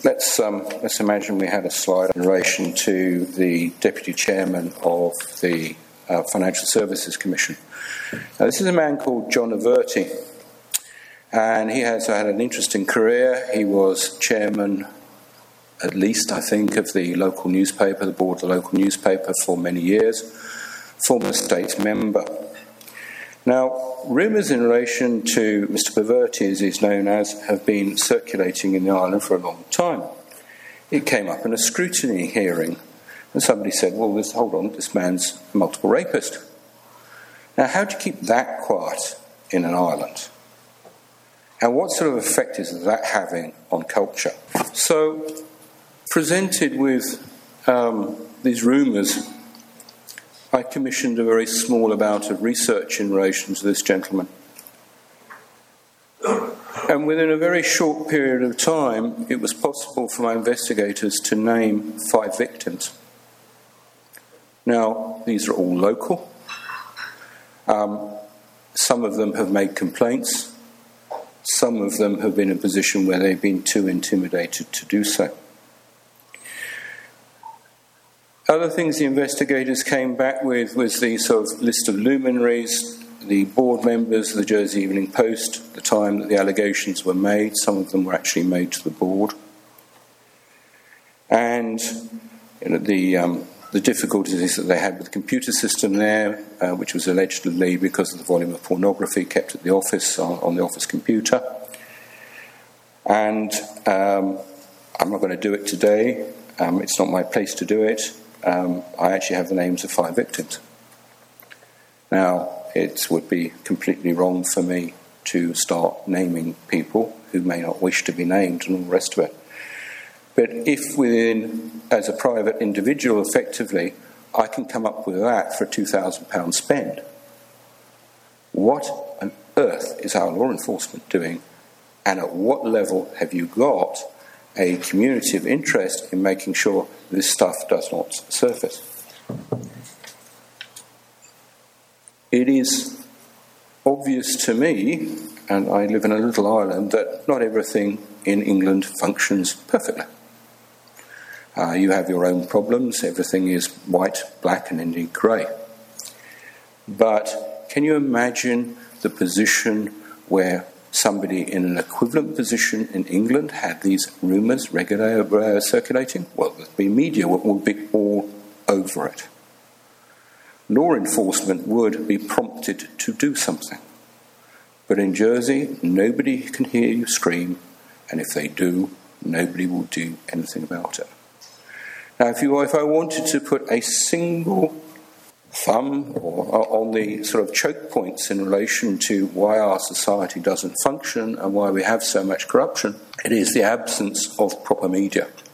Let's imagine we had a slide in relation to the Deputy Chairman of the Financial Services Commission. Now, this is a man called John Averty, and he has had an interesting career. He was chairman, at least I think, of the local newspaper, the board of the local newspaper for many years, former state member. Now, rumours in relation to Mr Averty, as he's known as, have been circulating in the island for a long time. It came up in a scrutiny hearing, and somebody said, well, hold on, this man's a multiple rapist. Now, how do you keep that quiet in an island? And what sort of effect is that having on culture? So, presented with these rumours, I commissioned a very small amount of research in relation to this gentleman. And within a very short period of time, it was possible for my investigators to name 5 victims. Now, these are all local. Some of them have made complaints. Some of them have been in a position where they've been too intimidated to do so. Other things the investigators came back with was the sort of list of luminaries, the board members of the Jersey Evening Post, at the time that the allegations were made. Some of them were actually made to the board. And the difficulties that they had with the computer system there, which was allegedly because of the volume of pornography kept at the office on the office computer. And I'm not going to do it today. It's not my place to do it. I actually have the names of 5 victims. Now, it would be completely wrong for me to start naming people who may not wish to be named and all the rest of it. But if as a private individual, effectively, I can come up with that for a £2,000 spend, what on earth is our law enforcement doing? And at what level have you got a community of interest in making sure this stuff does not surface? It is obvious to me, and I live in a little island, that not everything in England functions perfectly. You have your own problems. Everything is white, black, and indeed grey. But can you imagine the position where somebody in an equivalent position in England had these rumours regularly circulating? Well, the media would be all over it. Law enforcement would be prompted to do something. But in Jersey, nobody can hear you scream, and if they do, nobody will do anything about it. Now, if I wanted to put a single thumb on the sort of choke points in relation to why our society doesn't function and why we have so much corruption, it is the absence of proper media.